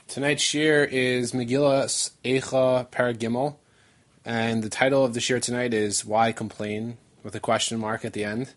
Tonight's shir is Megillah Eicha Perek Gimel, and the title of the shir tonight is "Why Complain?" with a question mark at the end.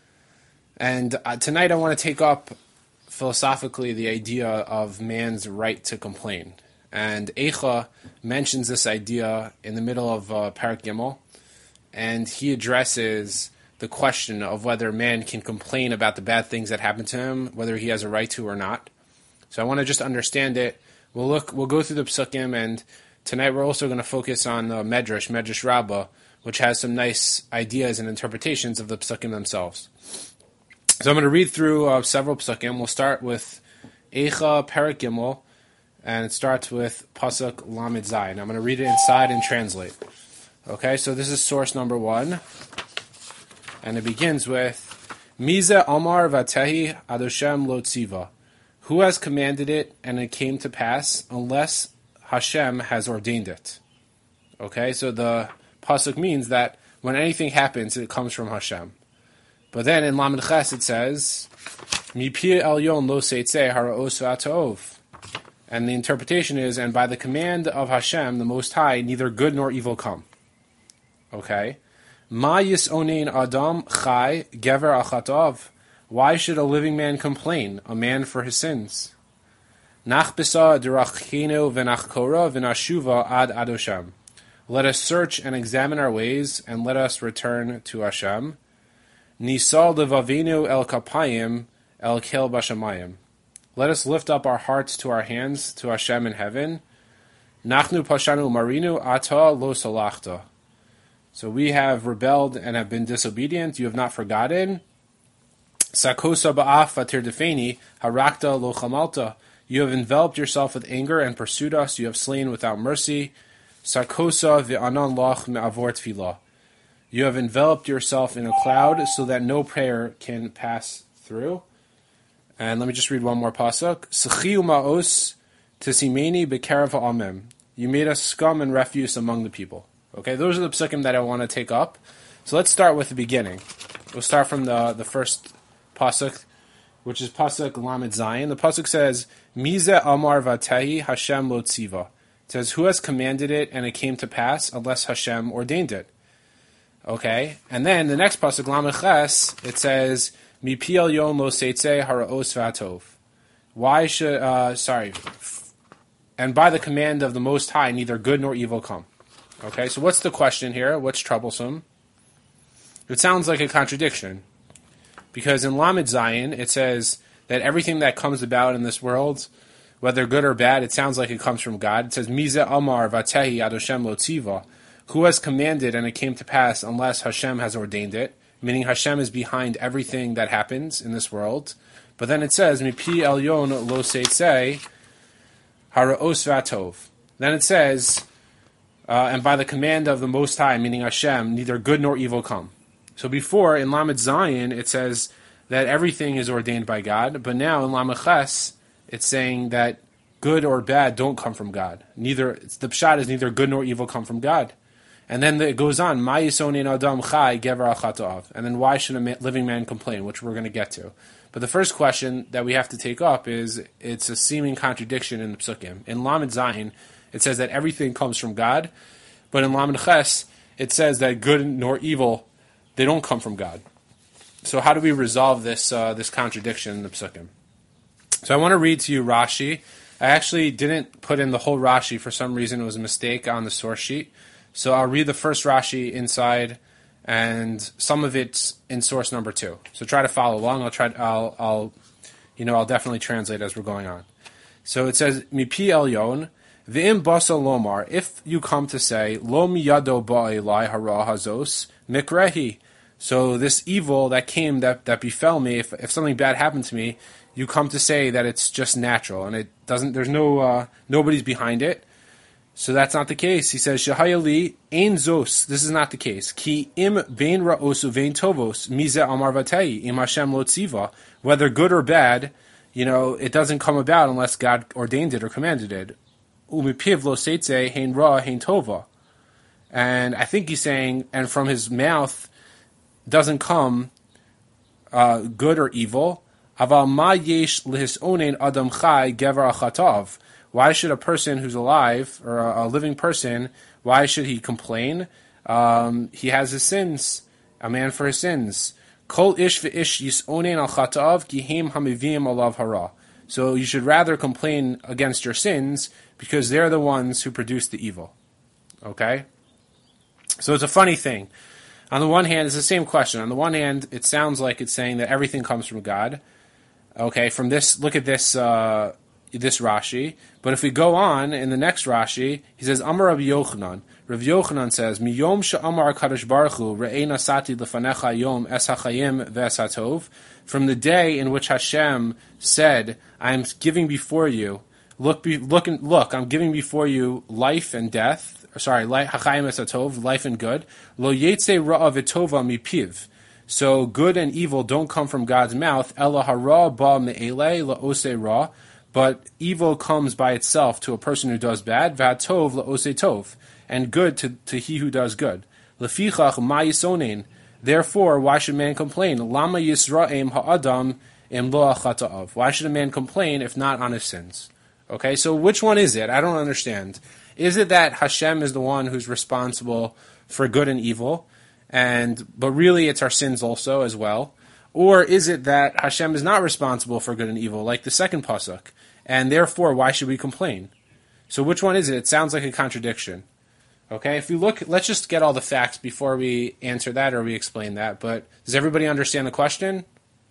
And tonight I want to take up philosophically the idea of man's right to complain. And Eicha mentions this idea in the middle of Perek Gimel, and he addresses the question of whether man can complain about the bad things that happen to him, whether he has a right to or not. So I want to just understand it. We'll go through the psukim, and tonight we're also going to focus on the Medrash Rabbah, which has some nice ideas and interpretations of the psukim themselves. So I'm going to read through several psukim. We'll start with Eicha Perek Gimel, and it starts with Pasuk Lamed Zayin. I'm going to read it inside and translate. Okay, so this is source number 1, and it begins with Mize Amar Vatehi Adoshem Lo Tziva. Who has commanded it, and it came to pass, unless Hashem has ordained it? Okay, so the pasuk means that when anything happens, it comes from Hashem. But then in Lamed Ches it says, Mipi Elyon lo seitzeh haraos v'atov. And the interpretation is, and by the command of Hashem, the Most High, neither good nor evil come. Okay? Ma yisonein adam chai gever achatov. Why should a living man complain, a man for his sins? Nachbisa derachenu v'nachkora v'nashuva ad Adoshem. Let us search and examine our ways, and let us return to Hashem. Nisal levavinu el kapayim el kel bashamayim. Let us lift up our hearts to our hands to Hashem in heaven. Nachnu pashanu marinu ata lo salachta. So we have rebelled and have been disobedient. You have not forgotten. Sakosa ba'af atir defeni harakta lo chamalta. You have enveloped yourself with anger and pursued us. You have slain without mercy. Sakosa ve'anan lach me'avor tefillah. You have enveloped yourself in a cloud so that no prayer can pass through. And let me just read one more pasuk. Sechi u'ma'os tesimeni be'kerav ha'amim. You made us scum and refuse among the people. Okay, those are the psukim that I want to take up. So let's start with the beginning. We'll start from the first pasuk, which is pasuk Lamed Zayin. The pasuk says, Mize Amar Vatehi Hashem Lo Tziva. It says, who has commanded it, and it came to pass, unless Hashem ordained it. Okay, and then the next pasuk Lamed Ches, it says, Mipi Elyon Lo Seitzeh Haraos V'atov. Why should, and by the command of the Most High, neither good nor evil come. Okay, so what's the question here? What's troublesome? It sounds like a contradiction. Because in Lamed Zayin, it says that everything that comes about in this world, whether good or bad, it sounds like it comes from God. It says, Mize Amar Vatehi Adoshem Lo Tziva. Who has commanded, and it came to pass, unless Hashem has ordained it. Meaning Hashem is behind everything that happens in this world. But then it says, Mipi Elyon Lo Seitzeh Haraos V'atov. Then it says, and by the command of the Most High, meaning Hashem, neither good nor evil come. So before, in Lamed Zayin, it says that everything is ordained by God, but now in Lamed Ches, it's saying that good or bad don't come from God. The pshat is neither good nor evil come from God. And then it goes on, Ma yisonein adam chai gever achatov. And then why should a living man complain, which we're going to get to. But the first question that we have to take up is, it's a seeming contradiction in the psukim. In Lamed Zayin, it says that everything comes from God, but in Lamed Ches, it says that good nor evil, they don't come from God. So how do we resolve this contradiction in the psukim? So I want to read to you Rashi. I actually didn't put in the whole Rashi. For some reason, it was a mistake on the source sheet. So I'll read the first Rashi inside, and some of it's in source number 2. So try to follow along. I'll definitely translate as we're going on. So it says, Mipi Elyon, V'im basa lomar, if you come to say, Lo miyado ba'elai hara hazos, mikrehi. So this evil that came, that befell me, if something bad happened to me, you come to say that it's just natural, and it doesn't, there's nobody's behind it. So that's not the case. He says, Shahayali, ein zos, this is not the case. Ki im bein ra'os uvein tovos, mize amar vatei, im Hashem lo tziva. Whether good or bad, it doesn't come about unless God ordained it or commanded it. Umipiv lo seitze, hein ra, hein tova. And I think he's saying, and from his mouth doesn't come good or evil. Aval ma yesh lihisonein adam chai gever achatav. why should a person who's alive, or a living person, why should he complain? He has his sins, a man for his sins. Kol ish v'ish yisonen al chatav kihem hamivim alav hara. So you should rather complain against your sins because they're the ones who produce the evil. Okay? So it's a funny thing. On the one hand, it's the same question. On the one hand, it sounds like it's saying that everything comes from God. Okay, from this, look at this this Rashi. But if we go on in the next Rashi, he says, Amar Rabbi Yochanan. Rabbi Yochanan says, Miyom she'amar HaKadosh Baruch Hu, re'ei nasati lefanecha yom es hachayim ve'es hatov. From the day in which Hashem said, I'm giving before you, look, I'm giving before you life and death, hachayim es hatov, life and good. Lo yetze ra'a v'tova mipiv. So good and evil don't come from God's mouth. Ela hara ba me'ele la'ose ra. But evil comes by itself to a person who does bad. V'hatov la'ose tov. And good to he who does good. Lefichach ma yisonein. Therefore, why should man complain? Lama yisra'em ha'adam im lo achata'av. Why should a man complain if not on his sins? Okay, so which one is it? I don't understand. Is it that Hashem is the one who's responsible for good and evil, but really it's our sins also as well? Or is it that Hashem is not responsible for good and evil, like the second pasuk, and therefore why should we complain? So which one is it? It sounds like a contradiction. Okay, if you look, let's just get all the facts before we answer that or we explain that. But does everybody understand the question?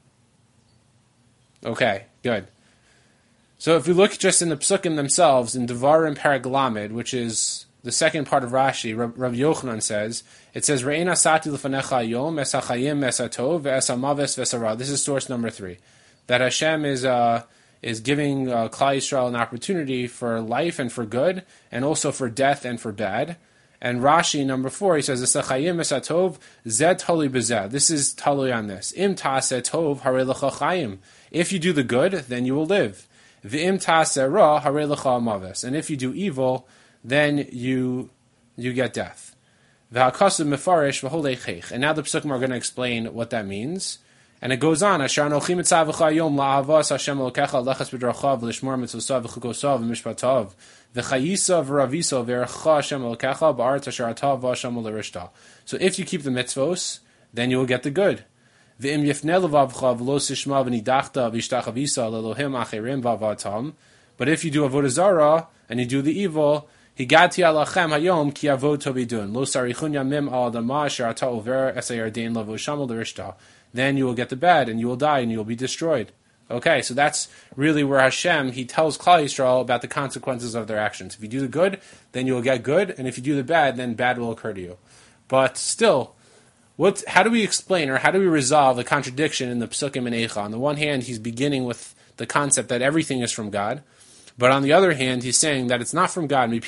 Okay, good. So if we look just in the psukim themselves, in Devarim Perek Lamed, which is the second part of Rashi, Rabbi Yochanan says, it says, Re'ei nasati lefanecha yom es hachayim es hatov ve'es hamaves ve'es hara. This is source number 3. That Hashem is giving Klal Yisrael an opportunity for life and for good, and also for death and for bad. And Rashi, number 4, he says, Esachayim esatov, zed tali bezeh. This is tali on this. Im ta'aseh tov, harei lecha chayim. If you do the good, then you will live. V'im ta'aseh ra, harei lecha amaves. And if you do evil, then you get death. V'hakasav mefarish v'holei. And now the Psukim are going to explain what that means. And it goes on, Asher anochim etzavecha yom la'avas Hashem elokecha lechas b'drachav l'shmor mitzvosav v'chukosav v'mishpatav v'chayisa v'ravisa v'erecha Hashem elokecha ba'aretz asher atav v'Hashem l'rishta. So if you keep the mitzvos, then you will get the good. V'im yifnei levavcha v'lo sishma v'nidachta v'ishtachavisa l'elohim acherim v'avatam. But if you do avodah zarah and you do the evil, higati alachem hayom ki avod tovidun lo sarichun yamim al adama asher ata over esayardein levosham l'rishta. Then you will get the bad, and you will die, and you will be destroyed. Okay, so that's really where Hashem, he tells Klal Yisrael about the consequences of their actions. If you do the good, then you will get good, and if you do the bad, then bad will occur to you. But still, how do we explain, or how do we resolve the contradiction in the Psukim and Eicha? On the one hand, he's beginning with the concept that everything is from God, but on the other hand, he's saying that it's not from God, that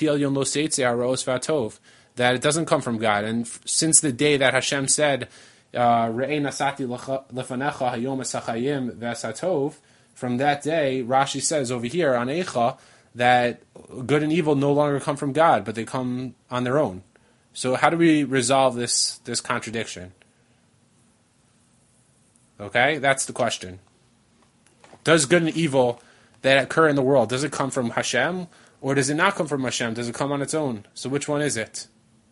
it doesn't come from God. And since the day that Hashem said, Re'ei nasati lefanecha hayom es hachayim ve'es hatov, from that day, Rashi says over here on Eicha that good and evil no longer come from God, but they come on their own. So how do we resolve this contradiction? Okay, that's the question. Does good and evil that occur in the world, does it come from Hashem, or does it not come from Hashem? Does it come on its own? So which one is it?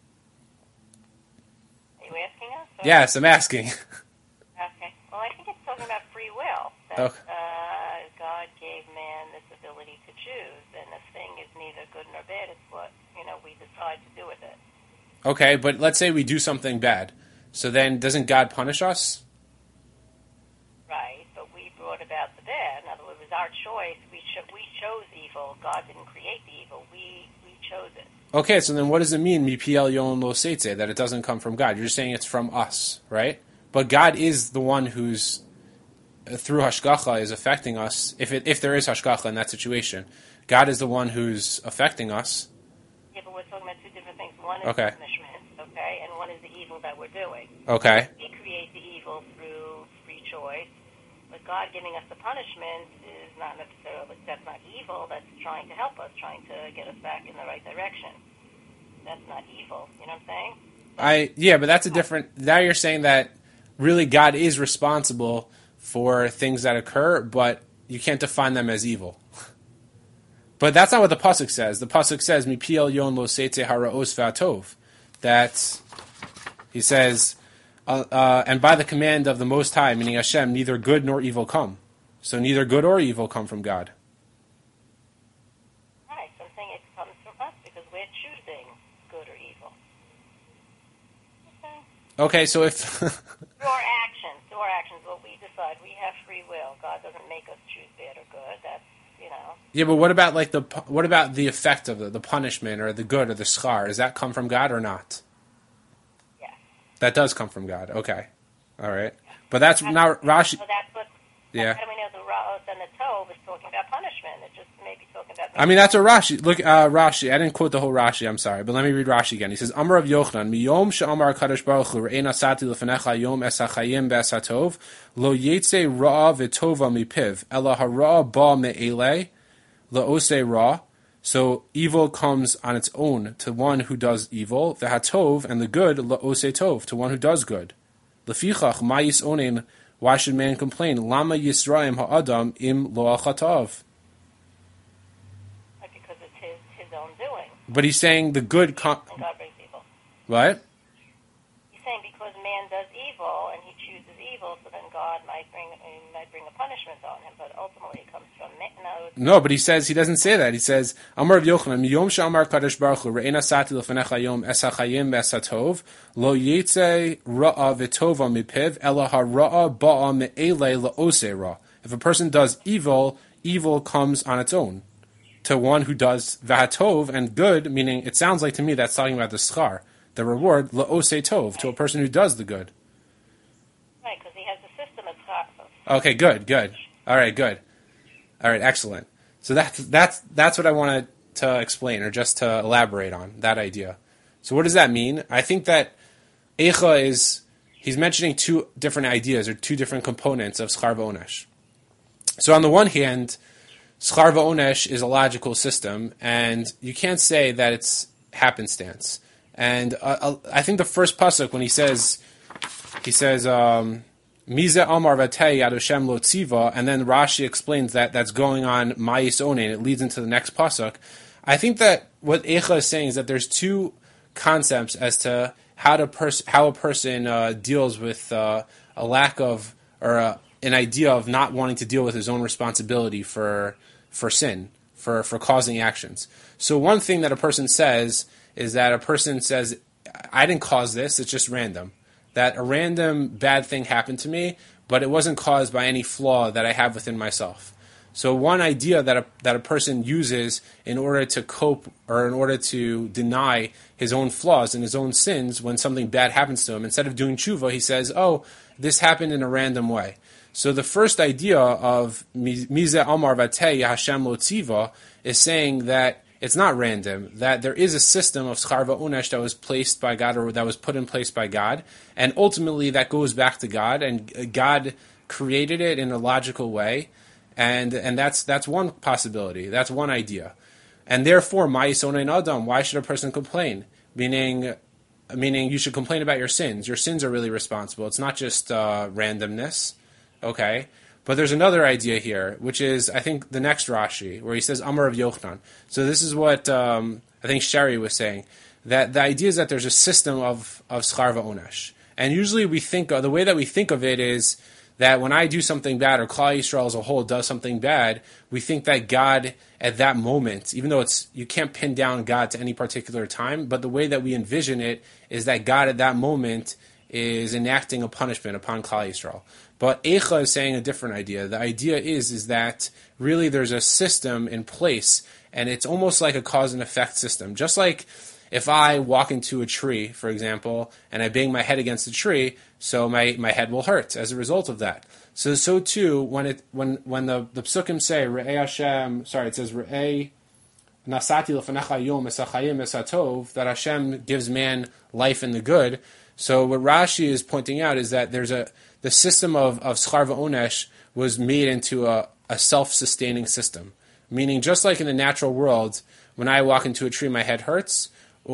Yes, I'm asking. Okay. Well, I think it's talking about free will. That God gave man this ability to choose, and the thing is neither good nor bad. It's what we decide to do with it. Okay, but let's say we do something bad. So then, doesn't God punish us? Right, but we brought about the bad. In other words, it was our choice. We chose evil. God didn't create the evil. We chose it. Okay, so then what does it mean, mipi elyon lo seitze, that it doesn't come from God? You're saying it's from us, right? But God is the one who's, through hashgacha, is affecting us. If there is hashgacha in that situation, God is the one who's affecting us. Yeah, but we're talking about two different things. One is punishment, okay, and one is the evil that we're doing. Okay. We create the evil through free choice, but God giving us the punishment is not necessarily, that's not evil, that's trying to help us, trying to get us back in the right direction. That's not evil, you know what I'm saying? Yeah, but that's a different, now you're saying that really God is responsible for things that occur, but you can't define them as evil. But that's not what the pasuk says. The pasuk says, "Mi el yon lo seitze haraos v'atov." That he says, and by the command of the Most High, meaning Hashem, neither good nor evil come. So neither good or evil come from God. Right. So I'm saying it comes from us because we're choosing good or evil. Okay, so if through our actions, what we decide, we have free will. God doesn't make us choose bad or good. That's Yeah, but what about the effect of the punishment or the good or the schar? Does that come from God or not? Yes. That does come from God. Okay, all right. But that's not Rashi. So that's what. Yeah. How do we know the Ra'os and the Tov is talking about punishment? It's just maybe talking about. I mean, that's what Rashi. Look, Rashi. I didn't quote the whole Rashi. I'm sorry, but let me read Rashi again. He says, "Amar of Yochanan, miyom she'amar Kadosh Baruch Hu re'ena sati lefenecha yom es hachayim be'es hatov lo yetze ra'a v'tova mipiv ela hara'a ba me'elei la'osei ra." So evil comes on its own to one who does evil. The hatov and the good la'osei tov to one who does good. Lefichach ma'is onein. Why should man complain? Lama Yisraim ha'adam im lo achatav. Because it's his own doing. But he's saying the good. And God brings evil. What? He's saying because man does evil and he chooses evil, so then God might bring a punishment on him. But ultimately, it comes from no. But he doesn't say that. He says, "Amar of Yochanan, Yom she'amar Kadosh Baruch Hu re'ena sati lefenecha yom es hachayim be'es hatov lo yetze ra'a v'tova mipiv ela hara'a ba'a me'elei la'osei ra." If a person does evil, evil comes on its own to one who does v'hatov and good. Meaning, it sounds like to me that's talking about the schar, the reward la'osei tov to a person who does the good. Right, because he has the system of schar. Okay, good. All right, good. All right, excellent. So that's what I wanted to explain, or just to elaborate on that idea. So what does that mean? I think that Eicha he's mentioning two different ideas or two different components of Schar V'Onesh. So on the one hand, Schar V'Onesh is a logical system, and you can't say that it's happenstance. And I think the first pasuk when he says. Mize Amar Vatei Yad Hashem Lo Tziva, and then Rashi explains that that's going on Ma'is Onein. It leads into the next pasuk. I think that what Eicha is saying is that there's two concepts as to how a person deals with a lack of or an idea of not wanting to deal with his own responsibility for sin, for causing actions. So one thing that a person says is that a person says, "I didn't cause this; it's just random." That a random bad thing happened to me, but it wasn't caused by any flaw that I have within myself. So one idea that a person uses in order to cope or in order to deny his own flaws and his own sins when something bad happens to him, instead of doing tshuva, he says, "Oh, this happened in a random way." So the first idea of Mize Amar Vatei Hashem Lo Tziva is saying that it's not random, that there is a system of Schar V'Onesh that was placed by God, or that was put in place by God, and ultimately that goes back to God, and God created it in a logical way, and that's one possibility, that's one idea. And therefore, Ma'is Onein Adam, why should a person complain? Meaning you should complain about your sins. Your sins are really responsible. It's not just randomness, okay? But there's another idea here, which is, I think, the next Rashi, where he says, Amar of Yochanan. So this is what I think Sherry was saying, that the idea is that there's a system of Schar V'Onesh. And usually the way that we think of it is that when I do something bad, or Klal Yisrael as a whole does something bad, we think that God at that moment, even though you can't pin down God to any particular time, but the way that we envision it is that God at that moment is enacting a punishment upon Klal Yisrael. But Eicha is saying a different idea. The idea is that really there's a system in place, and it's almost like a cause and effect system. Just like if I walk into a tree, for example, and I bang my head against the tree, so my head will hurt as a result of that. So too, when the psukim say Re'ei Hashem, it says Re'ei Nasati L'Fanecha Yom Esachayim Esatov, that Hashem gives man life in the good. So what Rashi is pointing out is that the system of Schar V'Onesh was made into a self-sustaining system. Meaning, just like in the natural world, when I walk into a tree, my head hurts,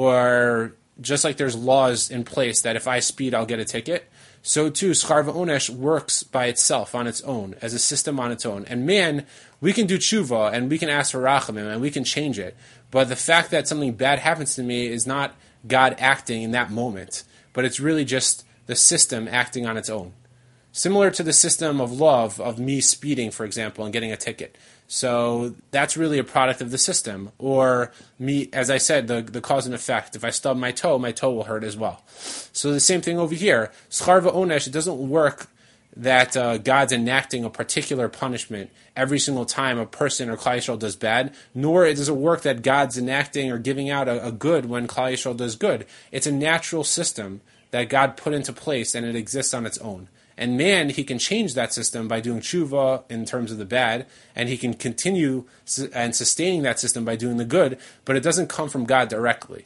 or just like there's laws in place that if I speed, I'll get a ticket, so too, Schar V'Onesh works by itself, on its own, as a system on its own. And man, We can do tshuva, and we can ask for rachamim, and we can change it. But the fact that something bad happens to me is not God acting in that moment, but it's really just the system acting on its own. Similar to the system of love, of me speeding, for example, and getting a ticket. So that's really a product of the system. Or me, as I said, the cause and effect. If I stub my toe will hurt as well. So the same thing over here. Schar v'onesh, it doesn't work that God's enacting a particular punishment every single time a person or Klal Yisrael does bad, nor does it work that God's enacting or giving out a good when Klal Yisrael does good. It's a natural system that God put into place, and it exists on its own. And man, he can change that system by doing tshuva in terms of the bad, and he can continue and sustaining that system by doing the good, but it doesn't come from God directly.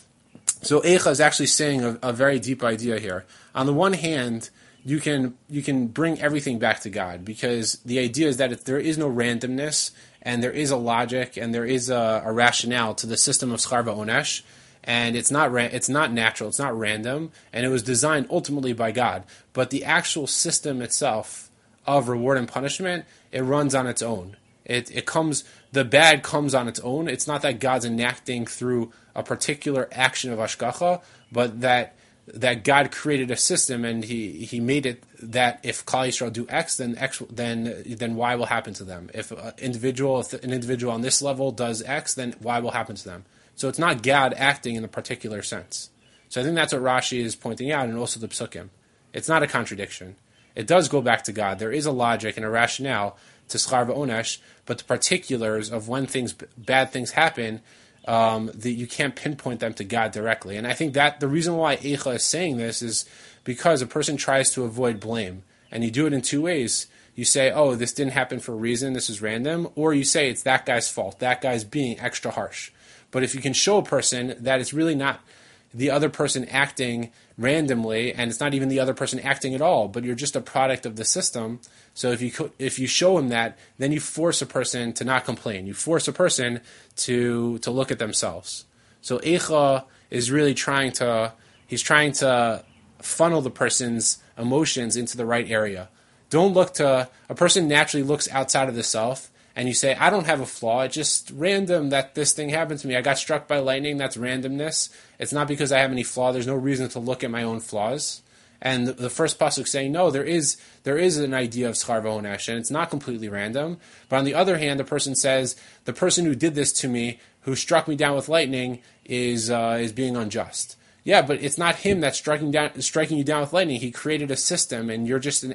So Eicha is actually saying a very deep idea here. On the one hand, you can bring everything back to God, because the idea is that if there is no randomness, and there is a logic, and there is a rationale to the system of Schar v'onesh, and it's not natural, it's not random, and it was designed ultimately by God. But the actual system itself of reward and punishment, it runs on its own. The bad comes on its own. It's not that God's enacting through a particular action of hashgacha, but that God created a system, and He made it that if Klal Yisrael do X, then Y will happen to them. If an individual on this level does X, then Y will happen to them. So it's not God acting in a particular sense. So I think that's what Rashi is pointing out, and also the Psukim. It's not a contradiction. It does go back to God. There is a logic and a rationale to Schar v'onesh, but the particulars of when bad things happen, that you can't pinpoint them to God directly. And I think that the reason why Eicha is saying this is because a person tries to avoid blame. And you do it in two ways. You say, oh, this didn't happen for a reason, this is random, or you say it's that guy's fault, that guy's being extra harsh. But if you can show a person that it's really not the other person acting randomly, and it's not even the other person acting at all, but you're just a product of the system. So if you show him that, then you force a person to not complain. You force a person to look at themselves. So Eicha is really trying to funnel the person's emotions into the right area. Don't look to a person naturally looks outside of the self. And you say, I don't have a flaw, it's just random that this thing happened to me. I got struck by lightning, that's randomness. It's not because I have any flaw, there's no reason to look at my own flaws. And the first pasuk saying, no, there is an idea of Schar v'onesh, and it's not completely random. But on the other hand, the person says, the person who did this to me, who struck me down with lightning, is being unjust. Yeah, but it's not him that's striking you down with lightning. He created a system, and you're just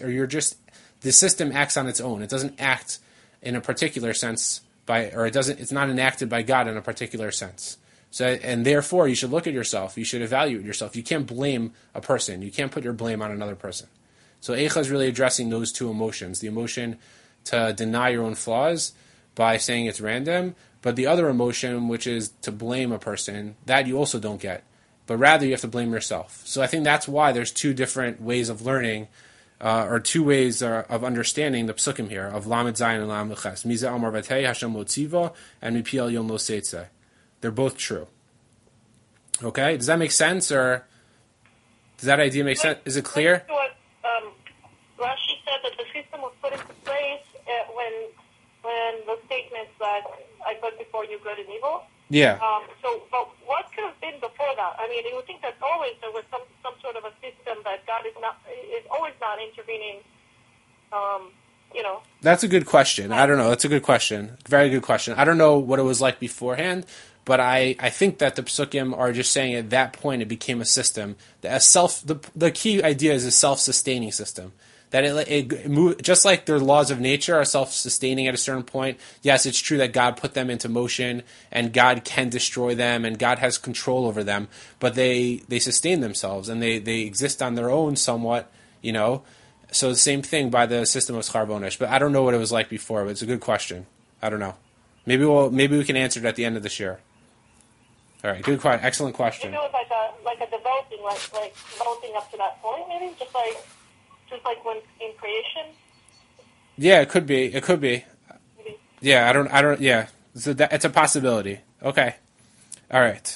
the system acts on its own. It doesn't act in a particular sense it's not enacted by God in a particular sense. So, and therefore you should look at yourself, you should evaluate yourself. You can't blame a person. You can't put your blame on another person. So Eicha is really addressing those two emotions, the emotion to deny your own flaws by saying it's random, but the other emotion, which is to blame a person, that you also don't get. But rather you have to blame yourself. So I think that's why there's two different ways of learning, or two ways of understanding the psukim here, of Lamed Zayin and Lamed Ches. Mize Amar Vatei, Hashem Lo Tziva, and Mipiel Yom Lo Seitzeh. They're both true. Okay? Does that make sense, or does that idea make sense? Is it clear? Rashi said that the system was put into place when the statements that I put before you good and evil. Yeah. But what could have been before that? I mean, you would think that always there was some sort of a system that God is always not intervening. That's a good question. I don't know. That's a good question. Very good question. I don't know what it was like beforehand, but I think that the psukim are just saying at that point it became a system. The key idea is a self-sustaining system. That it just like their laws of nature are self-sustaining at a certain point. Yes, it's true that God put them into motion, and God can destroy them, and God has control over them. But they sustain themselves, and they exist on their own somewhat. So the same thing by the system of Schar v'onesh. But I don't know what it was like before. But it's a good question. I don't know. Maybe we can answer it at the end of this year. All right, good question. Excellent question. Maybe it was like a developing, like developing up to that point. Maybe just like when in creation. Yeah, it could be. Maybe. Yeah, I don't. Yeah, it's a possibility. Okay. All right.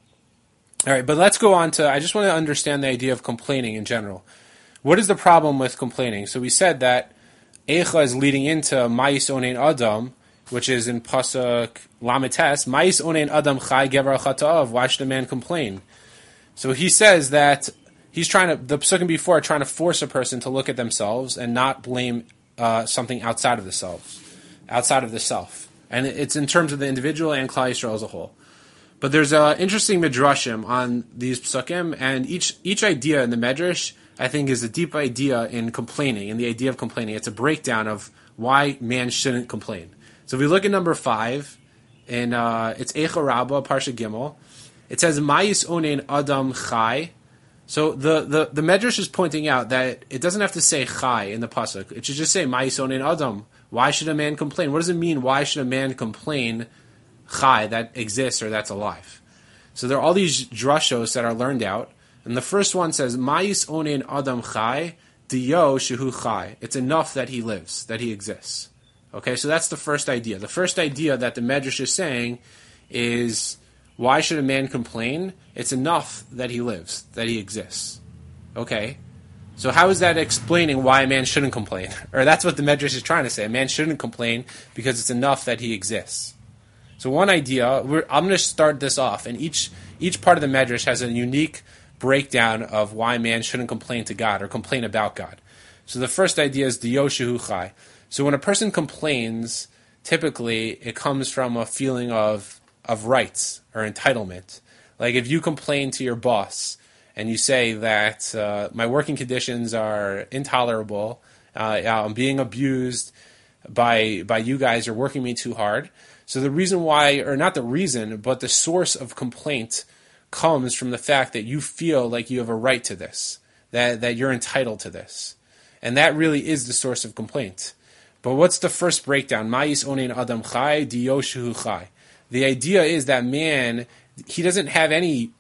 But let's go on to. I just want to understand the idea of complaining in general. What is the problem with complaining? So we said that Eicha is leading into Ma'is Onein Adam, which is in Pasuk Lamites, Ma'is Onein Adam Chai Gever Chata'av, why should a man complain? So he says that he's trying to, the Psukim before are trying to force a person to look at themselves and not blame something outside of the self. And it's in terms of the individual and Klal Yisrael as a whole. But there's interesting midrashim on these psukim, and each idea in the medrash, I think, is a deep idea in complaining, in the idea of complaining. It's a breakdown of why man shouldn't complain. So if we look at number 5, and it's Eicha Rabbah, Parsha Gimel, it says, Ma'is Onein Adam Chai. So the medrash is pointing out that it doesn't have to say Chai in the pasuk. It should just say Ma'is Onein Adam. Why should a man complain? What does it mean, why should a man complain Chai, that exists or that's alive? So there are all these drashos that are learned out, and the first one says, Ma'is Onein Adam Chai, Diyo Shehu Chai. It's enough that he lives, that he exists. Okay, so that's the first idea. The first idea that the Medrash is saying is, why should a man complain? It's enough that he lives, that he exists. Okay, so how is that explaining why a man shouldn't complain? Or that's what the Medrash is trying to say. A man shouldn't complain because it's enough that he exists. So one idea, I'm going to start this off, and each part of the Medrash has a unique breakdown of why man shouldn't complain to God or complain about God. So the first idea is the Yoshehu Chai. So when a person complains, typically it comes from a feeling of rights or entitlement. Like if you complain to your boss and you say that my working conditions are intolerable, I'm being abused by you guys, you're working me too hard. So the reason why, or not the reason, but the source of complaint comes from the fact that you feel like you have a right to this, that you're entitled to this. And that really is the source of complaint. But what's the first breakdown? Ma'is Onein Adam Chai, Diyoshu Chai. The idea is that man, he doesn't have any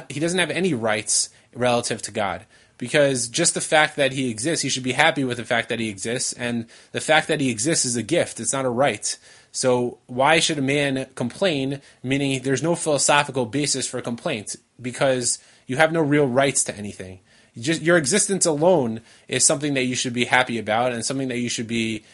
rights relative to God. Because just the fact that he exists, he should be happy with the fact that he exists, and the fact that he exists is a gift, it's not a right. So why should a man complain, meaning there's no philosophical basis for complaint, because you have no real rights to anything. Your existence alone is something that you should be happy about, and something that you should be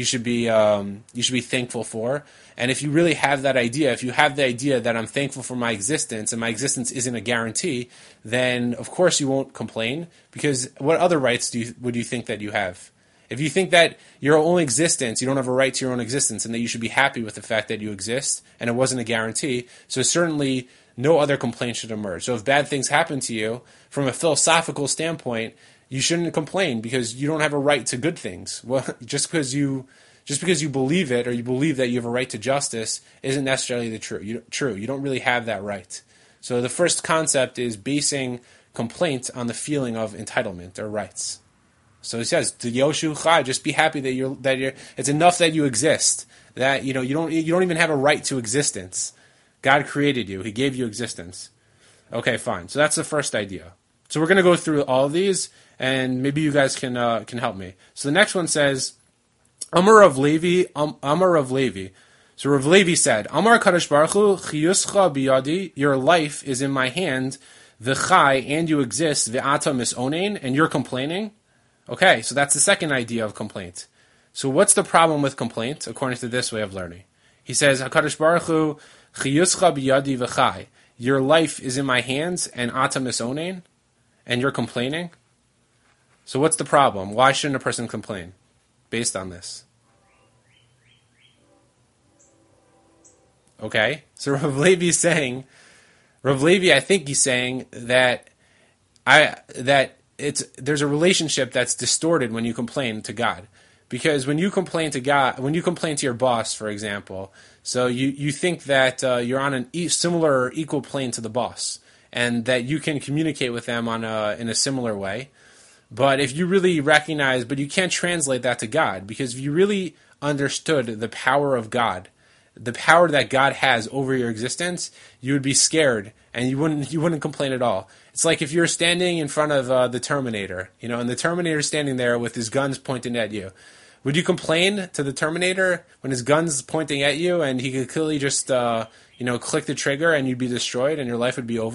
thankful for. And if you really have that idea, if you have the idea that I'm thankful for my existence and my existence isn't a guarantee, then of course you won't complain, because what other rights would you think that you have? If you think that your own existence, you don't have a right to your own existence, and that you should be happy with the fact that you exist, and it wasn't a guarantee, so certainly no other complaint should emerge. So if bad things happen to you, from a philosophical standpoint, you shouldn't complain because you don't have a right to good things. Well, just because you believe it, or you believe that you have a right to justice, isn't necessarily the true. You don't really have that right. So the first concept is basing complaint on the feeling of entitlement or rights. So he says, "To Yoshu Chai, just be happy that you're. It's enough that you exist. That you don't even have a right to existence. God created you. He gave you existence. Okay, fine. So that's the first idea. So we're going to go through all of these, and maybe you guys can help me. So the next one says, Amar Rav Levi. So Rav Levi said, Amar Kadosh Baruch Hu, Chiyuscha biyadi, your life is in my hand, v'chai, and you exist, v'ata misonein, and you're complaining. Okay, so that's the second idea of complaint. So what's the problem with complaint, according to this way of learning? He says, HaKadosh Baruch Hu, Chiyuscha biyadi v'chai, your life is in my hands, and ata misonein, and you're complaining. So what's the problem? Why shouldn't a person complain based on this? Okay, so Rav Levi is saying, I think he's saying that there's a relationship that's distorted when you complain to God. Because when you complain to God, when you complain to your boss, for example, so you think that you're on a similar or equal plane to the boss, and that you can communicate with them in a similar way. But if you really recognize, but you can't translate that to God, because if you really understood the power of God, the power that God has over your existence, you would be scared and you wouldn't complain at all. It's like if you're standing in front of the Terminator, and the Terminator's standing there with his guns pointing at you. Would you complain to the Terminator when his gun's pointing at you and he could clearly just click the trigger and you'd be destroyed and your life would be over?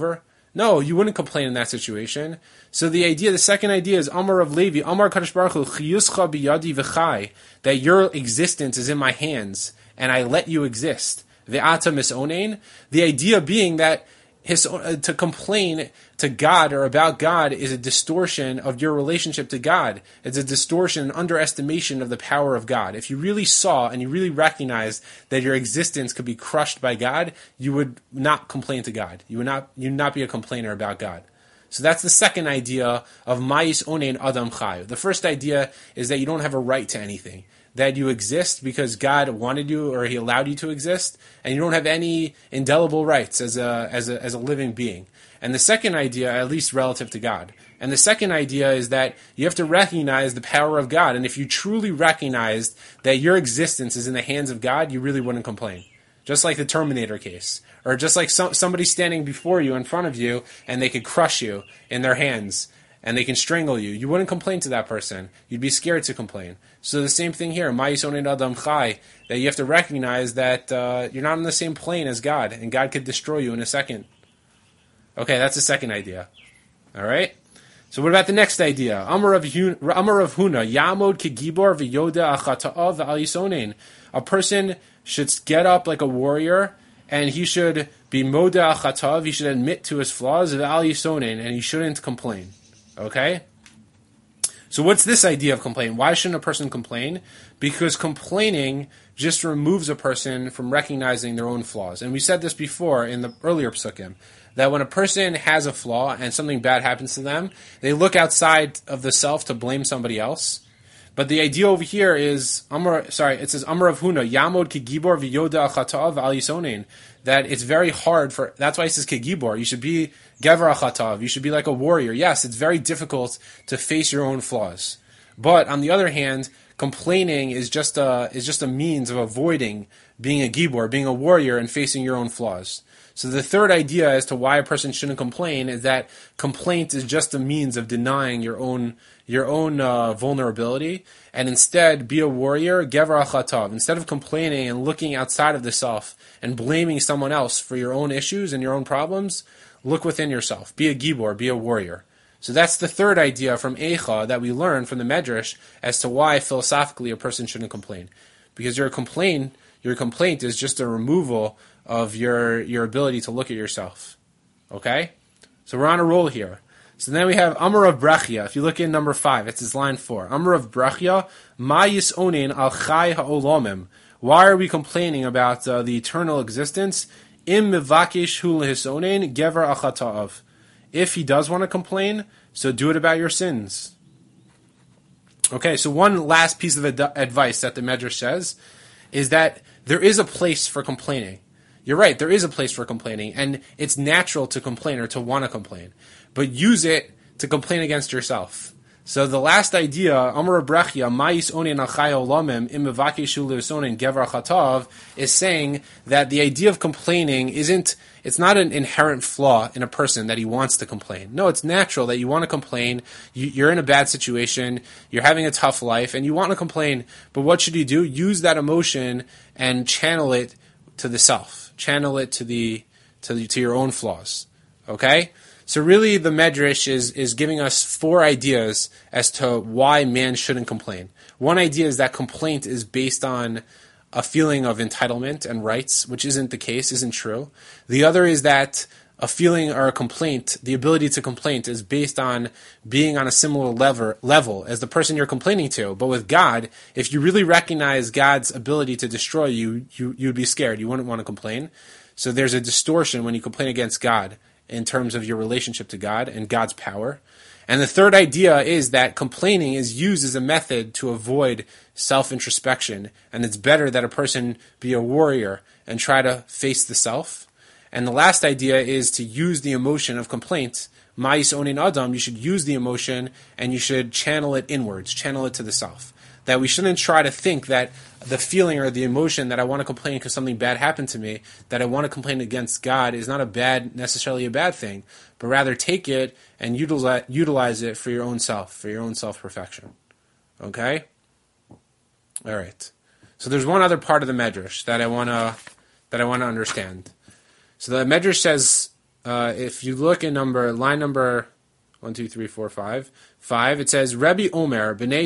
No, you wouldn't complain in that situation. So the second idea is Amar of Levi, Amar Kadosh Baruch Hu, Chiyuscha biyadi v'chai, that your existence is in my hands, and I let you exist. Ve'ata misonein, the idea being that to complain to God or about God is a distortion of your relationship to God. It's a distortion, underestimation of the power of God. If you really saw and you really recognized that your existence could be crushed by God, you would not complain to God. You'd not be a complainer about God. So that's the second idea of Ma'is Onein Adam Chai. The first idea is that you don't have a right to anything. That you exist because God wanted you or He allowed you to exist, and you don't have any indelible rights as a living being. And the second idea, at least relative to God, and the second idea is that you have to recognize the power of God. And if you truly recognized that your existence is in the hands of God, you really wouldn't complain. Just like the Terminator case, or just like somebody standing before you in front of you, and they could crush you in their hands. And they can strangle you. You wouldn't complain to that person. You'd be scared to complain. So the same thing here, Ma'is Onein Adam Chai, that you have to recognize that you're not on the same plane as God, and God could destroy you in a second. Okay, that's the second idea. All right? So what about the next idea? Amar of Huna, Yamod Kegibor v'yoda achata'av v'al yisonein. A person should get up like a warrior, and he should be moda achata'av, he should admit to his flaws, v'al yisonein, and he shouldn't complain. Okay? So what's this idea of complaining? Why shouldn't a person complain? Because complaining just removes a person from recognizing their own flaws. And we said this before in the earlier psukim, that when a person has a flaw and something bad happens to them, they look outside of the self to blame somebody else. But the idea over here is, it says Amar of Huna, Yamod Kegibor v'yoda achata'av al yisonein, that it's very hard that's why it says Kegibor, you should be Gever achata'av, you should be like a warrior. Yes, it's very difficult to face your own flaws. But on the other hand, complaining is just a means of avoiding being a Gibor, being a warrior and facing your own flaws. So the third idea as to why a person shouldn't complain is that complaint is just a means of denying your own vulnerability, and instead be a warrior, gever achatav. Instead of complaining and looking outside of the self and blaming someone else for your own issues and your own problems, look within yourself. Be a gibor, be a warrior. So that's the third idea from Eicha that we learn from the Medrash as to why philosophically a person shouldn't complain. Because your complaint is just a removal of your ability to look at yourself. Okay? So we're on a roll here. So then we have Amar of Brachia. If you look in number 5, it's line 4. Amar of Brachia, Ma yisonin al chai ha'olamim. Why are we complaining about the eternal existence? Im mevakish hu lehisonin gever achata'av. If he does want to complain, so do it about your sins. Okay, so one last piece of advice that the Medrash says is that there is a place for complaining. You're right, there is a place for complaining, and it's natural to complain or to want to complain. But use it to complain against yourself. So the last idea, Amar Brachia, Ma'is Onein Achai Olamim, Im Mevakishu Lehisonin Gever Chatav, is saying that the idea of complaining it's not an inherent flaw in a person that he wants to complain. No, it's natural that you want to complain. You're in a bad situation, you're having a tough life, and you want to complain. But what should you do? Use that emotion and channel it to the self. Channel it to your own flaws. Okay? So really the Medrash is giving us 4 ideas as to why man shouldn't complain. One idea is that complaint is based on a feeling of entitlement and rights, which isn't the case, isn't true. The other is that a feeling or a complaint, the ability to complain, is based on being on a similar level as the person you're complaining to. But with God, if you really recognize God's ability to destroy you, you'd be scared. You wouldn't want to complain. So there's a distortion when you complain against God in terms of your relationship to God and God's power. And the third idea is that complaining is used as a method to avoid self-introspection, and it's better that a person be a warrior and try to face the self. And the last idea is to use the emotion of complaint. Ma'is Onein Adam, you should use the emotion and you should channel it inwards, channel it to the self. That we shouldn't try to think that the feeling or the emotion that I want to complain because something bad happened to me, that I want to complain against God is not necessarily a bad thing, but rather take it and utilize it for your own self, for your own self-perfection. Okay? All right. So there's one other part of the Medrash that I want to understand. So the Medrash says if you look in line number 1, 2, 3, 4, 5, 5, it says Rebbe Omer Bnei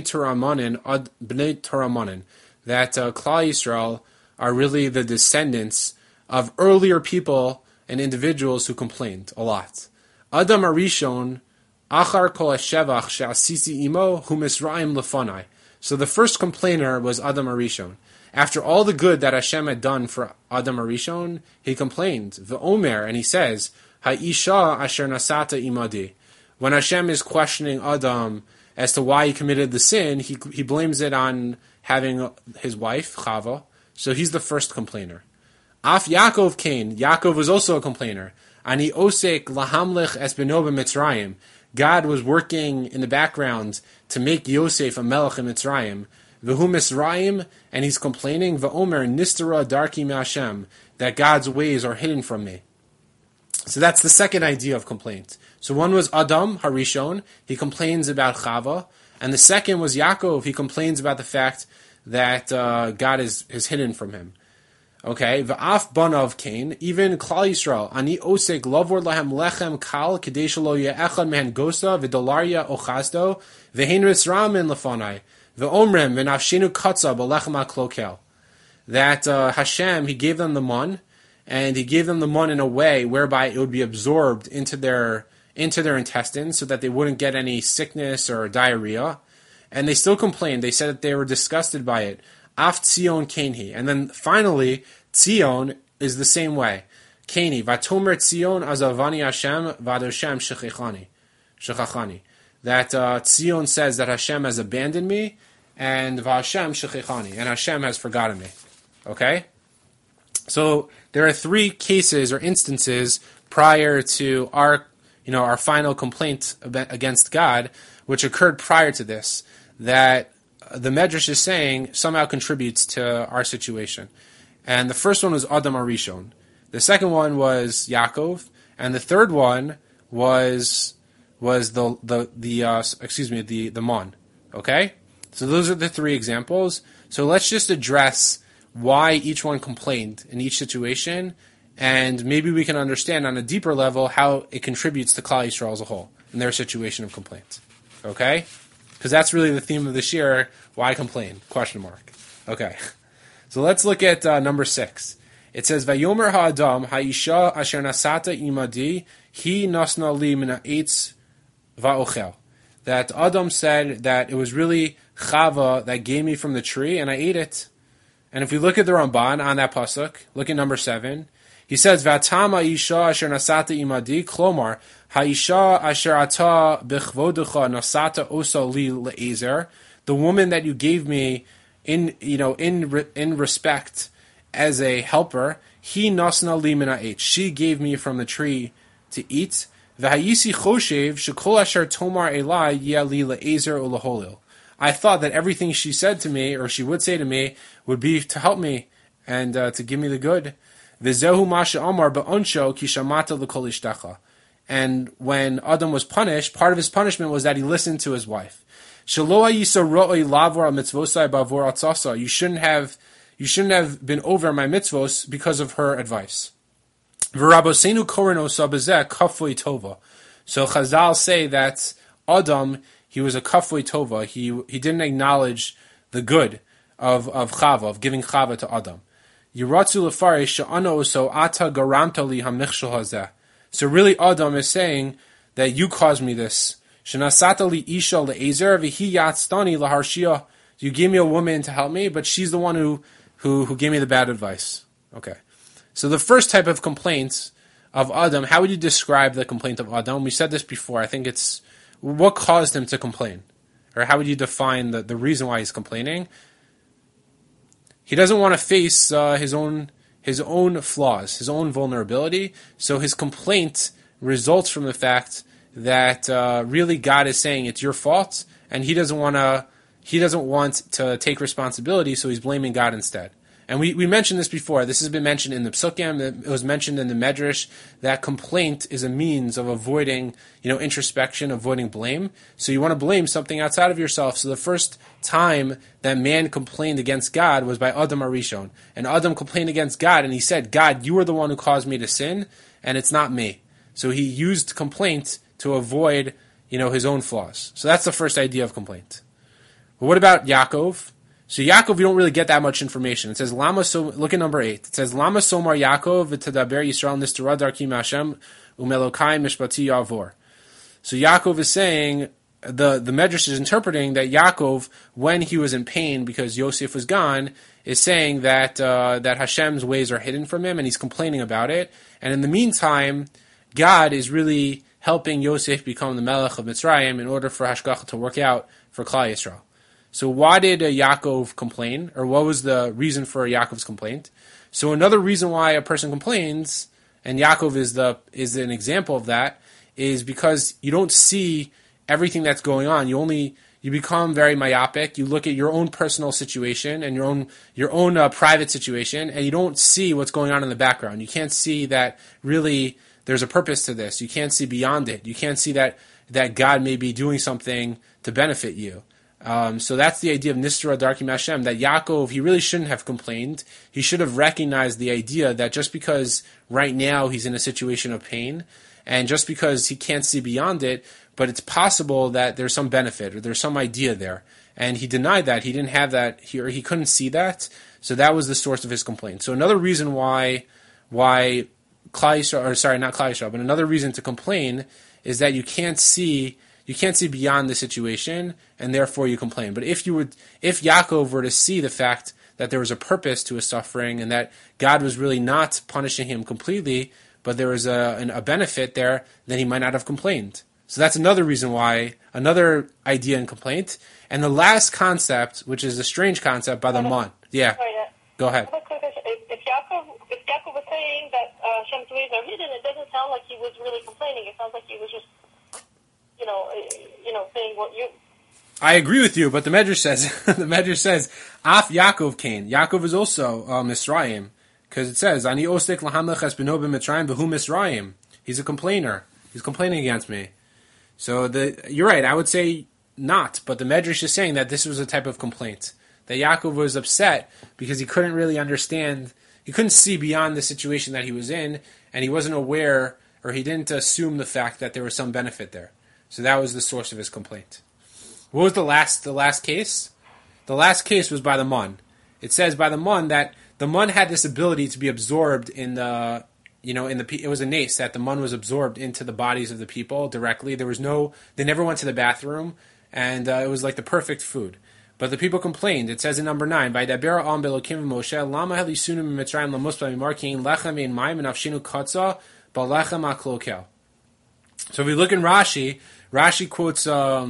Toramanin, that Klal Yisrael are really the descendants of earlier people and individuals who complained a lot. Adam Arishon Achar Kol Hashevach She'asisi Imo Hu Misraim Lefanai. So the first complainer was Adam Arishon. After all the good that Hashem had done for Adam Arishon, he complained. V'omer, and he says, Ha'isha asher nasata imadi. When Hashem is questioning Adam as to why he committed the sin, he blames it on having his wife, Chava. So he's the first complainer. Af Yaakov Cain. Yaakov was also a complainer. Ani osek lahamlich es beno b'Mitzrayim. God was working in the background to make Yosef a melech in Mitzrayim. V'hu Mitzrayim, and he's complaining, V'omer nistara darki me'Hashem, that God's ways are hidden from me. So that's the second idea of complaint. So one was Adam Harishon, he complains about Chava, and the second was Yaakov, he complains about the fact that God is hidden from him. Okay, V'af banav Cain, even Klal Yisrael, ani osek lavor lahem lechem kal kadesh lo ye'echad mehen gosa v'dolaria ochazdo v'hein risramin lefanai v'omrem v'nafshenu katza b'lechem ha'klokel. That Hashem, he gave them the mun, and he gave them the mun in a way whereby it would be absorbed into their intestines so that they wouldn't get any sickness or diarrhea. And they still complained. They said that they were disgusted by it. Af Tzion Kainhi. And then finally, Tzion is the same way. Kaini. Vatomer Tzion azavani Hashem vadoshem shechachani. That Tzion says that Hashem has abandoned me, and Vashem shechachani, and Hashem has forgotten me. Okay? So there are three cases or instances prior to our final complaint against God, which occurred prior to this, that the Medrash is saying somehow contributes to our situation. And the first one was Adam Arishon. The second one was Yaakov, and the third one was the Mon. Okay? So those are the three examples. So let's just address why each one complained in each situation, and maybe we can understand on a deeper level how it contributes to Klal Yisrael as a whole in their situation of complaint. Okay? Because that's really the theme of this year. Why complain? ? Okay. So let's look at number 6. It says, Vayomer ha'adam ha'isha asher nasata imadi hi nasna li min ha'etz va'ochel. That Adam said that it was really Chava that gave me from the tree, and I ate it. And if we look at the Ramban on that pasuk, look at number 7. He says, V'atam ha'isha asher nasata imadi, klomar, ha'isha asher ata b'chvodecha nasata osa li le'ezer, the woman that you gave me in respect as a helper, he nasna li min ha'etz, she gave me from the tree to eat. V'hayisi choshev shekol asher tomar elai yeh li le'ezer u'leholil. I thought that everything she said to me, or she would say to me, would be to help me and to give me the good. V'zehu masha amar ba'onsho ki shamata l'kol ishtecha. And when Adam was punished, part of his punishment was that he listened to his wife. Shelo hayisa ro'ei lavor mitzvosai bavor atzasa. You shouldn't have been over my mitzvos because of her advice. V'rabosenu koreno sabazeh kafui tova. So Chazal say that Adam, he was a kafui tova. He didn't acknowledge the good of Chava, of giving Chava to Adam. Yiratzu lefarish she'ana oso ata garamta li hamichshel hazeh. So really Adam is saying that you caused me this. Shenasata li isha le'ezer v'hi yatztani laharshia. You gave me a woman to help me, but she's the one who gave me the bad advice. Okay. So the first type of complaint of Adam, how would you describe the complaint of Adam? We said this before. I think it's what caused him to complain, or how would you define the reason why he's complaining? He doesn't want to face his own flaws, his own vulnerability. So his complaint results from the fact that really God is saying it's your fault, and he doesn't want to take responsibility, so he's blaming God instead. And we mentioned this before. This has been mentioned in the Psukim. It was mentioned in the Medrash that complaint is a means of avoiding, introspection, avoiding blame. So you want to blame something outside of yourself. So the first time that man complained against God was by Adam Arishon. And Adam complained against God, and he said, God, you are the one who caused me to sin, and it's not me. So he used complaint to avoid, his own flaws. So that's the first idea of complaint. But what about Yaakov? So Yaakov, you don't really get that much information. It says, look at number 8. It says, Lama somar Yaakov v'tadaber Yisrael nistarad darki Hashem umelokai mishpati yavor. So Yaakov is saying, the Medrash is interpreting that Yaakov, when he was in pain because Yosef was gone, is saying that Hashem's ways are hidden from him, and he's complaining about it. And in the meantime, God is really helping Yosef become the Melech of Mitzrayim in order for Hashgacha to work out for Klal Yisrael. So why did Yaakov complain, or what was the reason for Yaakov's complaint? So another reason why a person complains, and Yaakov is an example of that, is because you don't see everything that's going on. You become very myopic. You look at your own personal situation and your own private situation, and you don't see what's going on in the background. You can't see that really there's a purpose to this. You can't see beyond it. You can't see that God may be doing something to benefit you. So that's the idea of Nisra Darkim Hashem, that Yaakov, he really shouldn't have complained. He should have recognized the idea that just because right now he's in a situation of pain, and just because he can't see beyond it, but it's possible that there's some benefit or there's some idea there. And he denied that. He didn't have that here. He couldn't see that. So that was the source of his complaint. So another reason why Klal Yisrael, or sorry, not Klal Yisrael, but another reason to complain is that you can't see beyond the situation, and therefore you complain. But if Yaakov were to see the fact that there was a purpose to his suffering and that God was really not punishing him completely, but there was a benefit there, then he might not have complained. So that's another reason why, another idea in complaint. And the last concept, which is a strange concept by the Mon. Yeah, go ahead. If Yaakov was saying that Hashem's ways are hidden, it doesn't sound like he was really complaining. It sounds like he was just, saying what you... I agree with you, but the Medrash says, Af Yaakov Cain. Yaakov is also Misraim. Because it says, Ani ostek lahamlech es beno b'Mitzrayim v'hu Misraim. He's a complainer. He's complaining against me. So you're right, I would say not, but the Medrash is saying that this was a type of complaint. That Yaakov was upset because he couldn't really understand, he couldn't see beyond the situation that he was in, and he wasn't aware, or he didn't assume the fact that there was some benefit there. So that was the source of his complaint. What was the last case? The last case was by the Mon. It says by the Mon that the Mon had this ability to be absorbed in it was a nace that the Mon was absorbed into the bodies of the people directly. They never went to the bathroom, and it was like the perfect food. But the people complained. It says in number 9, "Vaydaber Am belokim Moshe lama helisunu mitzrayim lamuspa mimarkin lechem ein mayim nafshinu katza balechem aklokel." So if we look in Rashi quotes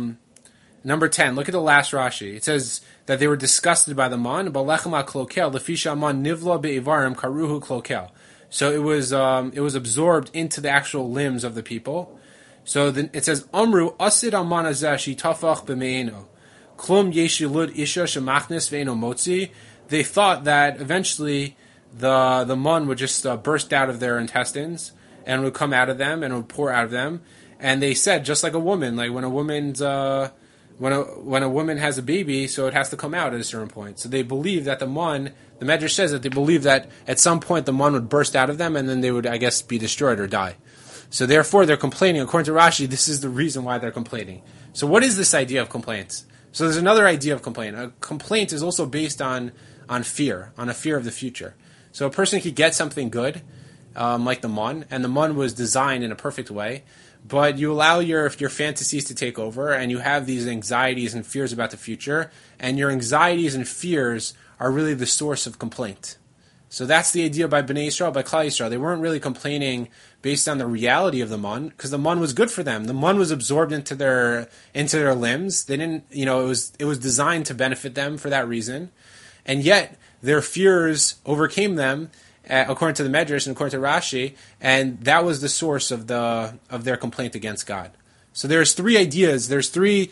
number 10. Look at the last Rashi. It says that they were disgusted by the Mon. Balechem aklokel lefisha Mon nivla be'ivarim karuhu klokel. So it was absorbed into the actual limbs of the people. So then it says Amru asid aman azashi tafach b'meino. Klum yeshilud isha shemachnis ve'eno motzi. They thought that eventually the Mon would just burst out of their intestines and would come out of them and would pour out of them. And they said, just like a woman, like when a woman's when a woman has a baby, so it has to come out at a certain point. So they believe that the Medrash says that they believe that at some point the Mon would burst out of them and then they would, I guess, be destroyed or die. So therefore they're complaining. According to Rashi, this is the reason why they're complaining. So what is this idea of complaints? So there's another idea of complaint. A complaint is also based on fear, on a fear of the future. So a person could get something good, like the Mon, and the Mon was designed in a perfect way, but you allow your fantasies to take over, and you have these anxieties and fears about the future, and your anxieties and fears are really the source of complaint. So that's the idea by Bnei Yisrael, by Klal Yisrael. They weren't really complaining based on the reality of the Mon, because the Mon was good for them. The Mon was absorbed into their limbs. They didn't, it was designed to benefit them for that reason, and yet their fears overcame them, according to the Medrash and according to Rashi, and that was the source of their complaint against God. So there's three ideas. There's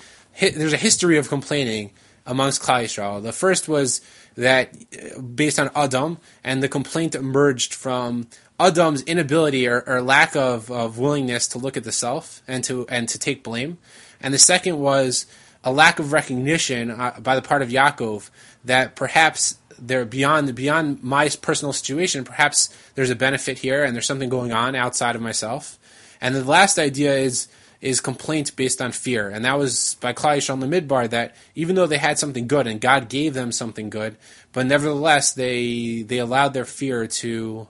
a history of complaining amongst Klal Yisrael. The first was that based on Adam, and the complaint emerged from Adam's inability or lack of willingness to look at the self and to take blame. And the second was a lack of recognition by the part of Yaakov that perhaps they're beyond my personal situation. Perhaps there's a benefit here and there's something going on outside of myself. And the last idea is complaint based on fear. And that was by Klal Yisrael in the Midbar, that even though they had something good and God gave them something good, but nevertheless they allowed their fear to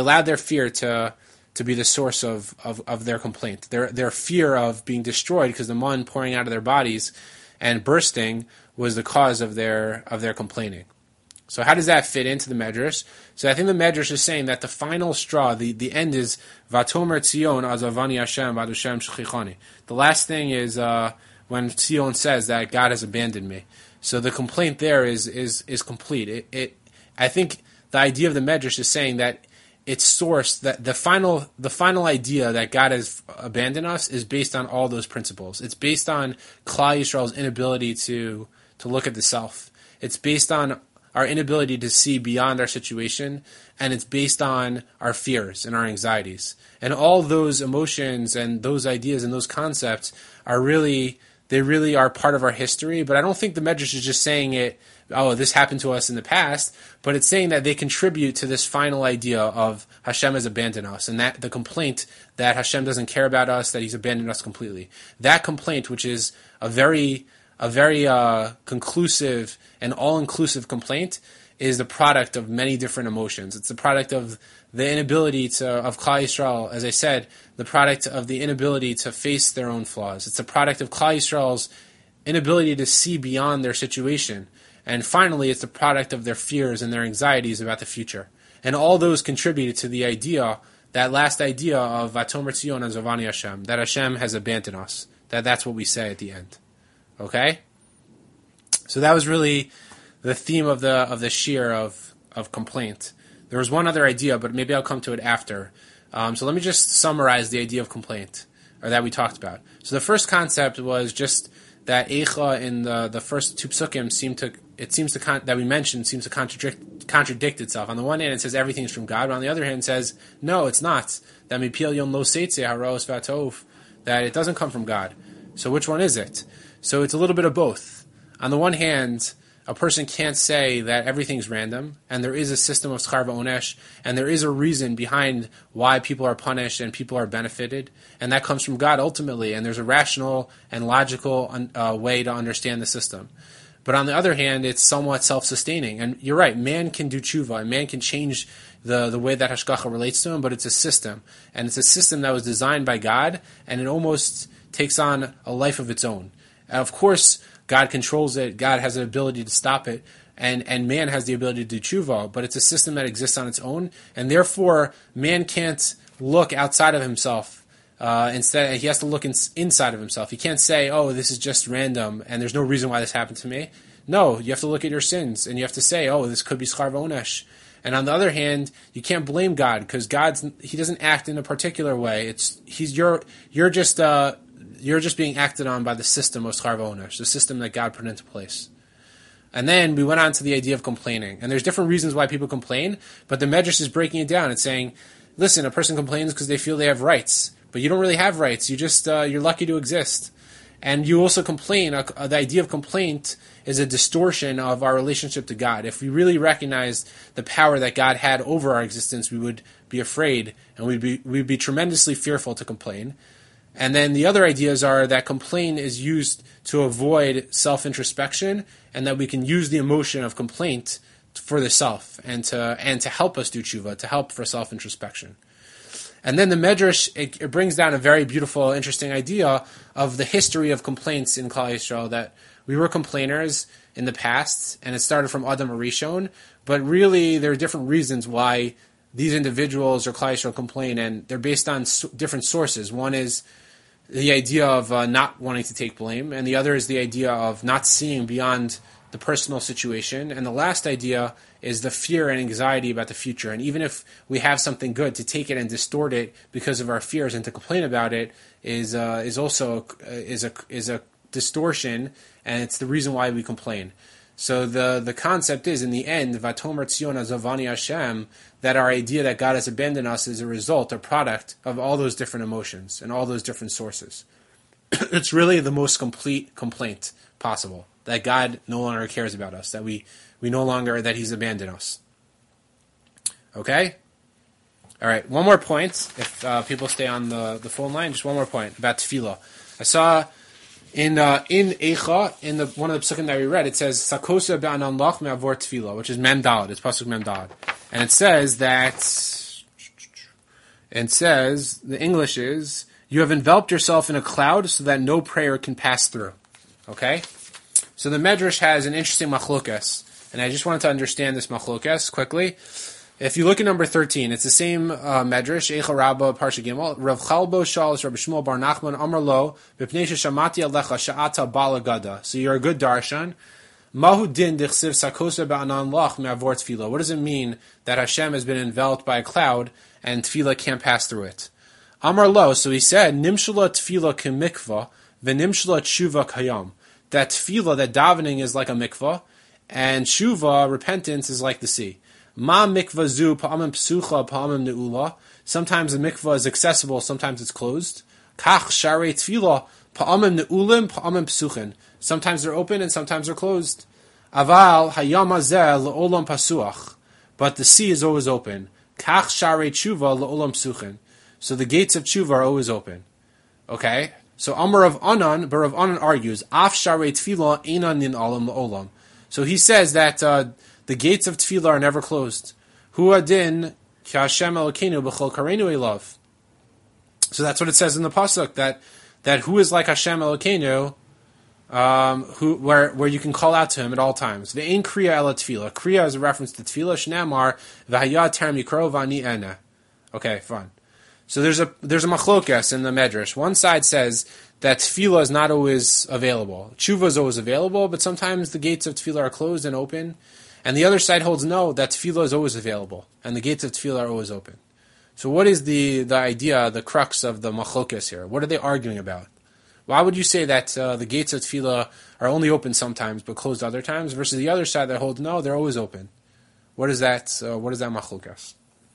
be the source of their complaint. Their fear of being destroyed because the man pouring out of their bodies and bursting was the cause of their complaining. So how does that fit into the Medrash? So I think the Medrash is saying that the final straw, the end is Vatomer Tzion Azavani Hashem Vadushem Shechichani. The last thing is when Tzion says that God has abandoned me. So the complaint there is complete. I think the idea of the Medrash is saying that its source, that the final idea that God has abandoned us is based on all those principles. It's based on Klal Yisrael's inability to look at the self. It's based on our inability to see beyond our situation, and it's based on our fears and our anxieties. And all those emotions and those ideas and those concepts are really are part of our history, but I don't think the Medrash is just saying it, oh, this happened to us in the past, but it's saying that they contribute to this final idea of Hashem has abandoned us, and that the complaint that Hashem doesn't care about us, that He's abandoned us completely. That complaint, which is a very conclusive and all-inclusive complaint, is the product of many different emotions. It's the product of the inability of Klal Yisrael, as I said, the product of the inability to face their own flaws. It's the product of Klal Yisrael's inability to see beyond their situation. And finally, it's the product of their fears and their anxieties about the future. And all those contributed to the idea, that last idea of Vatomer Tzion Azavani Hashem, that Hashem has abandoned us. That's what we say at the end. Okay? So that was really the theme of the shir of complaint. There was one other idea, but maybe I'll come to it after. So let me just summarize the idea of complaint, or that we talked about. So the first concept was just that Eicha in the first two psukim seems to contradict itself. On the one hand, it says everything is from God, but on the other hand, it says no, it's not. That mipil yon lo seitze haros vatov, that it doesn't come from God. So which one is it? So it's a little bit of both. On the one hand, a person can't say that everything's random, and there is a system of schar v'onesh, and there is a reason behind why people are punished and people are benefited, and that comes from God ultimately, and there's a rational and logical way to understand the system. But on the other hand, it's somewhat self-sustaining, and you're right, man can do tshuva, and man can change the way that Hashgacha relates to him, but it's a system, and it's a system that was designed by God, and it almost takes on a life of its own. And of course, God controls it, God has an ability to stop it, and man has the ability to do tshuva, but it's a system that exists on its own, and therefore man can't look outside of himself. Instead, he has to look inside of himself. He can't say, oh, this is just random, and there's no reason why this happened to me. No, you have to look at your sins, and you have to say, oh, this could be schar v'onesh. And on the other hand, you can't blame God, because He doesn't act in a particular way. You're just being acted on by the system of schar v'onesh, the system that God put into place. And then we went on to the idea of complaining. And there's different reasons why people complain, but the Medrash is breaking it down. It's saying, listen, a person complains because they feel they have rights, but you don't really have rights. You're lucky to exist. And you also complain. The idea of complaint is a distortion of our relationship to God. If we really recognized the power that God had over our existence, we would be afraid, and we'd be tremendously fearful to complain. And then the other ideas are that complaint is used to avoid self-introspection, and that we can use the emotion of complaint for the self, and to help us do tshuva, to help for self-introspection. And then the Medrash, it brings down a very beautiful, interesting idea of the history of complaints in Klal Yisrael, that we were complainers in the past, and it started from Adam Arishon, but really there are different reasons why these individuals or Klal Yisrael complain, and they're based on different sources. One is the idea of not wanting to take blame, and the other is the idea of not seeing beyond the personal situation, and the last idea is the fear and anxiety about the future. And even if we have something good, to take it and distort it because of our fears and to complain about it is also a distortion, and it's the reason why we complain. So the concept is, in the end, Vatomer Tzion Azavani Hashem, that our idea that God has abandoned us is a result, a product of all those different emotions and all those different sources. It's really the most complete complaint possible, that God no longer cares about us, that we no longer, that He's abandoned us. Okay? All right, one more point. If people stay on the phone line, just one more point about tefillah. I saw in Eicha, in one of the psukim that we read, it says Sakosa ba'anan lach me'avor tefillah, which is Mem Daled. It's pasuk Mem Daled, and it says that. It says the English is you have enveloped yourself in a cloud so that no prayer can pass through. Okay, so the Medrash has an interesting machlokas, and I just wanted to understand this machlokas quickly. If you look at number 13, it's the same Medrash, Eicha Rabba Parsha Gimel. Rav Chalbo Shalos Rabbi Shmuel Bar Nachman Amar Lo B'pnei Shamati Alecha Sha'ata Balagada. So you're a good darshan. Mahu Din Dichsiv Sakosa Ba'anan Lach Me'avor Tefillah. What does it mean that Hashem has been enveloped by a cloud and Tefillah can't pass through it? Amar Lo, so he said, Nimshala Tefillah K'mikvah V'nimshala Tshuva Kayam. That Tefillah, that davening is like a mikvah, and Tshuva, repentance, is like the sea. Ma mikvah zu pa'amim psucha pa'amim ne'ula. Sometimes the mikvah is accessible, sometimes it's closed. Kach sharei tefillah pa'amim ne'ulim pa'amim psuchin. Sometimes they're open and sometimes they're closed. Aval hayam hazeh le'olam pasuach. But the sea is always open. Kach sharei tshuva le'olam psuchin. So the gates of tshuva are always open. Okay? So Amar of Anan, but Rav Anan argues, Af sharei tefillah einan nin alam le'olam. So he says that the gates of tefillah are never closed. Hu adin ki Hashem Elokeinu b'chol kareinu elav. So that's what it says in the pasuk, that who is like Hashem Elokeinu, where you can call out to him at all times. Ve'ein kriya ela tefillah. Kriya is a reference to tefillah. Shnamar v'hayah ter mikro v'ani ena. Okay, fine. So there's a machlokas in the Medrash. One side says that tefillah is not always available. Tshuva is always available, but sometimes the gates of tefillah are closed and open. And the other side holds no, that tefillah is always available, and the gates of tefillah are always open. So what is the idea, the crux of the machlokas here? What are they arguing about? Why would you say that the gates of tefillah are only open sometimes but closed other times, versus the other side that holds no, they're always open? What is that machlokas?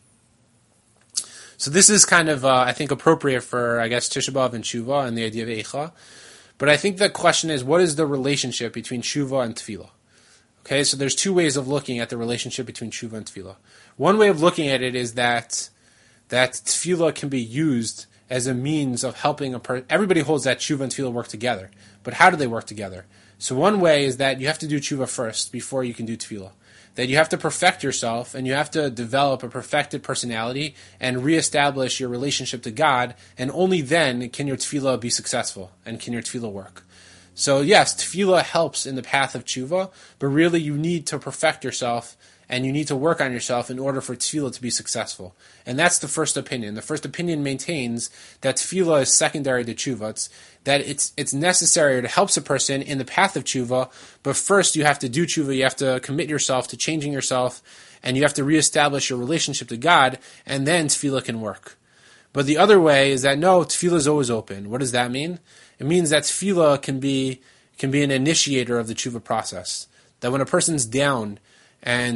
So this is kind of, I think, appropriate for, I guess, Tisha B'Av and Tshuva and the idea of Eicha. But I think the question is, what is the relationship between Tshuva and Tefillah? Okay, so there's two ways of looking at the relationship between Tshuva and Tefillah. One way of looking at it is that Tefillah can be used as a means of helping a person. Everybody holds that Tshuva and Tefillah work together. But how do they work together? So one way is that you have to do Tshuva first before you can do Tefillah. That you have to perfect yourself and you have to develop a perfected personality and reestablish your relationship to God, and only then can your Tefillah be successful and can your Tefillah work. So yes, tefillah helps in the path of tshuva, but really you need to perfect yourself and you need to work on yourself in order for tefillah to be successful. And that's the first opinion. The first opinion maintains that tefillah is secondary to tshuva. It's necessary to help a person in the path of tshuva, but first you have to do tshuva, you have to commit yourself to changing yourself, and you have to reestablish your relationship to God, and then tefillah can work. But the other way is that no, tefillah is always open. What does that mean? It means that tefillah can be an initiator of the tshuva process. That when a person's down and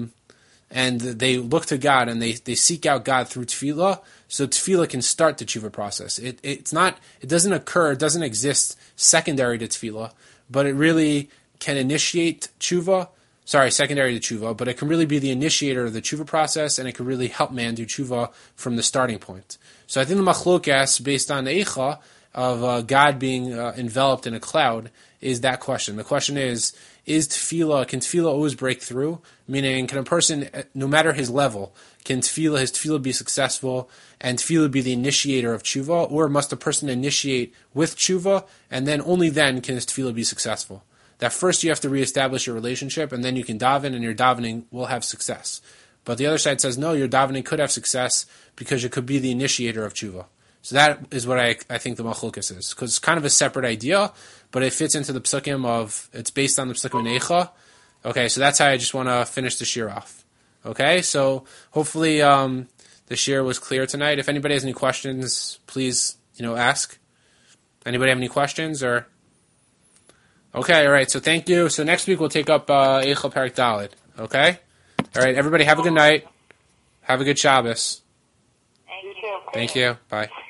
they look to God and they seek out God through tefillah, so tefillah can start the tshuva process. It doesn't exist secondary to tefillah, but it really can initiate tshuva. Secondary to tshuva, but it can really be the initiator of the tshuva process, and it can really help man do tshuva from the starting point. So I think the machlokas, based on the Eicha, of God being enveloped in a cloud, is that question. The question is can tefillah always break through? Meaning, can a person, no matter his level, can his tefillah be successful, and tefillah be the initiator of tshuva, or must a person initiate with tshuva, and then only then can his tefillah be successful? That first you have to reestablish your relationship, and then you can daven, and your davening will have success. But the other side says, no, your davening could have success because it could be the initiator of tshuva. So that is what I think the machlokas is. Because it's kind of a separate idea, but it fits into the psukim it's based on the psukim in Eicha. Okay, so that's how I just want to finish the shir off. Okay, so hopefully the shir was clear tonight. If anybody has any questions, please, ask. Anybody have any questions, or... Okay, all right, so thank you. So next week we'll take up Eicha Perek Daled, okay? All right, everybody have a good night. Have a good Shabbos. Thank you. Thank you. Bye.